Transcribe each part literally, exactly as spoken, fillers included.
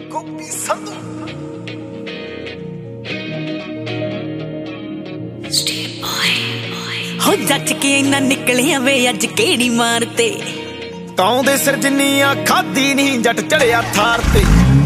ਗੋਪੀ ਸੰਧੂ ਹੋ ਜੱਜ ਕੇ ਇੰਨਾ ਨਿਕਲਿਆ ਵੇ ਅੱਜ ਕਿਹੜੀ ਮਾਰ ਤੇ ਕੌਂ ਦੇ ਸਿਰ ਜਿੰਨੀਆਂ ਖਾਦੀ ਨਹੀਂ ਜੱਟ ਚੜਿਆ ਥਾਰ ਤੇ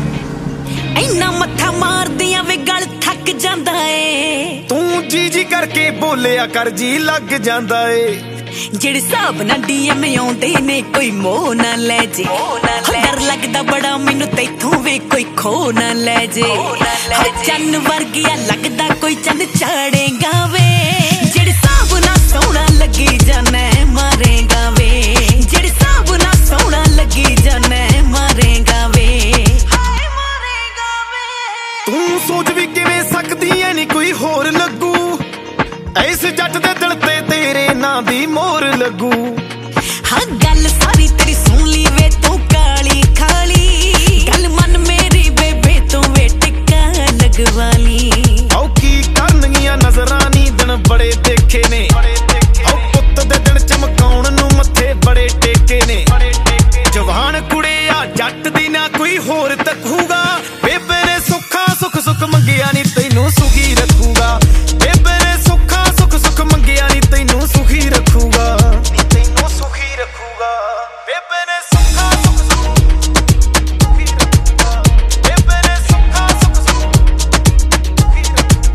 ਇੰਨਾ ਮੱਥਾ ਮਾਰਦੀਆਂ ਵੇ ਗਲ ਥੱਕ ਜਾਂਦਾ ਏ ਤੂੰ ਜੀ ਜੀ ਕਰਕੇ ਬੋਲਿਆ ਕਰ ਜੀ ਲੱਗ ਜਾਂਦਾ ਏ ਜਿਹੜੇ ਹਿਸਾਬ ਨਾਲ ਡੀਐਮ ਆਉਂਦੇ ਨੇ ਕੋਈ ਮੋਹ ਨਾ ਲੈ ਜੇ ਡਰ ਲੱਗਦਾ ਬੜਾ ਮੈਨੂੰ ਤੈਥੋਂ ਵੇ ਕੋਈ ਖੋ ਨਾ ਲੈ ਜੇ ਚੰਨ ਵਰਗਿਆ ਲੱਗਦਾ ਕੋਈ ਚੰਨ ਚਾੜੇਗਾ ਵੇ ਜਿਹੜੇ ਹਿਸਾਬ ਨਾਲ ਸੋਹਣਾ ਲੱਗੀ ਜਾਣਾ ਮਾਰੇਗਾ ਵੇ ਜਿਹੜੇ ਹਿਸਾਬ ਨਾਲ ਸੋਹਣਾ ਲੱਗੀ ਜਾਣਾ ਮਾਰੇਗਾ ਵੇ ਹਾਏ ਮਾਰੇਗਾ ਵੇ ਤੂੰ ਸੋਚ ਵੀ ਕਿਵੇਂ ਸਕਦੀ ਐ ਨੀ ਕੋਈ ਹੋਰ ਲੱਗੂ ਇਸ ਜੱਟ ਦੇ ਦਿਲ ਤੇ ਤੇਰੇ ਨਾਂ ਦੀ ਮੋਹਰ ਲੱਗੂ ਹਾਂ ਗੱਲ ਸਾਰੀ ਤੇਰੀ ਸੁਣ ਲਈ ਵੇ ਤੂੰ ਕਾਲੀ ਖਾਲੀ ਗੱਲ ਮਨ ਮੇਰੀ ਬੇਬੇ ਤੂੰ ਵੇ ਟਿੱਕਾ ਲਗਵਾ ਲਈ ਆਓ ਕੀ ਕਰਨਗੀਆਂ ਨਜ਼ਰਾਂ ਨੀ ਦਿਨ ਬੜੇ ਦੇਖੇ ਨੇ ਆਓ ਪੁੱਤ ਦੇ ਦਿਨ ਚਮਕਾਉਣ ਨੂੰ ਮੱਥੇ ਬੜੇ ਟੇਕੇ ਨੇ ਜਵਾਨ ਕੁੜਿਆ ਜੱਟ ਦੀ ਨਾ ਕੋਈ ਹੋਰ ਤੱਕੂਗਾ ਬੇਬੇ ਨੇ ਸੁੱਖਾ ਸੁੱਖ ਸੁੱਖ ਮੰਗਿਆ ਨੀ ਤੈਨੂੰ ਸੁਖੀ ਰੱਖੂਗਾ ਬੇਬੇ ਨੇ ਸੁੱਖਾ ਸੁੱਖ ਸੁੱਖ ਮੰਗਿਆ ਨੀ ਤੈਨੂੰ ਸੁਖੀ ਰੱਖੂਗਾ ਨੀ ਤੈਨੂੰ ਸੁਖੀ ਰੱਖੂਗਾ ਬੇਬੇ ਨੇ ਸੁੱਖਾ ਸੁੱਖ ਸੁੱਖ ਸੁਖੀ ਰੱਖੂਗਾ ਬੇਬੇ ਨੇ ਸੁੱਖਾ ਸੁੱਖ ਸੁੱਖ ਸੁਖੀ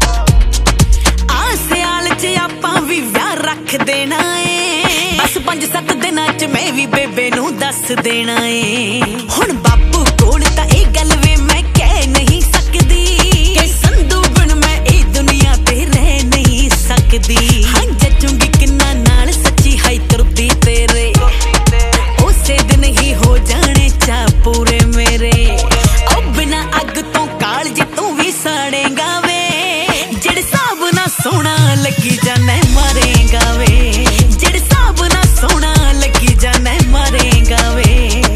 ਰੱਖੂਗਾ ਆ ਸਿਆਲ ਚ ਆਪਾਂ ਵੀ ਵਿਆਹ ਰੱਖ ਦੇਣਾ ਏ ਬਸ ਪੰਜ ਸੱਤ ਦਿਨਾਂ ਚ ਮੈਂ ਵੀ ਬੇਬੇ ਨੂੰ ਦੱਸ ਦੇਣਾ ਏ ਹੁਣ ਬਾਪੂ ਕੋਲ ਤਾਂ ਇਹ ਗੱਲ ਵੇ ਮੈਂ ਕਹਿ ਨਹੀਂ ਸਕਦੀ ਕਿ ਸੰਧੂ ਬਿਨ ਮੈਂ ਇਹ ਦੁਨੀਆ ਤੇ ਰਹਿ ਨਹੀਂ ਸਕਦੀ ਹਾਂ ਜੱਜੂਗੀ ਕਿੰਨਾ ਨਾਲ ਸੱਚੀ ਹੈ ਤੁਰਦੀ ਤੇਰੇ ਉਸੇ ਦਿਨ ਹੀ ਹੋ ਜਾਣੇ ਚਾ ਪੂਰੇ ਮੇਰੇ ਉਹ ਬਿਨਾ ਅੱਗ ਤੋਂ ਕਾਲਜ ਤੂੰ ਵੀ ਸਾੜੇਗਾ ਵੇ ਜਿਹੜੇ ਹਿਸਾਬ ਨਾਲ ਸੋਹਣਾ ਲੱਗੀ ਜਾਣਾ ਮਾਰੇਗਾ ਵੇ ਜਿਹੜੇ ਹਿਸਾਬ ਨਾਲ ਸੋਹਣਾ ਲੱਗੀ ਜਾਣਾ ਮਾਰੇਗਾ ਵੇ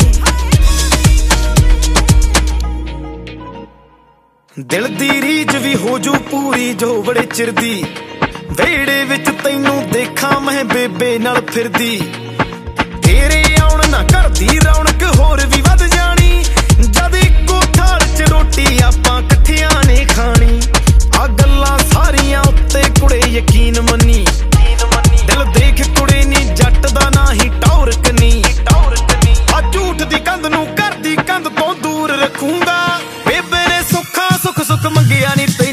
ਦਿਲ ਦੀ ਰੀਝ ਵੀ ਹੋ ਜੂ ਪੂਰੀ ਜੋ ਬੜੇ ਚਿਰ ਦੀ ਵੇੜੇ ਵਿੱਚ ਤੈਨੂੰ ਦੇਖਾਂ ਮੈਂ ਬੇਬੇ ਨਾਲ ਫਿਰਦੀ ਤੇਰੇ ਆਉਣ ਨਾ ਘਰ ਦੀ ਰੌਣਕ ਹੋਰ ਵੀ ਵੱਧ ਜਾਣੀ ਜਦ ਇੱਕੋ ਥਾਲ 'ਚ ਰੋਟੀ ਆਪਾਂ ਇਕੱਠਿਆਂ ਨੇ ਖਾਣੀ ਆ ਗੱਲਾਂ ਸਾਰੀਆਂ ਉੱਤੇ ਕੁੜੇ ਯਕੀਨ ਮੰਨੀ ਦਿਲ ਦੇਖ ਕੁੜੇ ਨੀ ਜੱਟ ਦਾ ਨਾ ਹੀ ਟੌਰਕ ਨੀ ਆ ਝੂਠ ਦੀ ਕੰਧ ਨੂੰ ਘਰ ਦੀ ਕੰਧ ਤੋਂ ਦੂਰ ਰੱਖੂੰਗਾ ਬੇਬੇ ਨੇ ਸੁੱਖਾ ਸੁੱਖ ਸੁੱਖ ਮੰਗਿਆ ਨੀ ਤੈਨੂੰ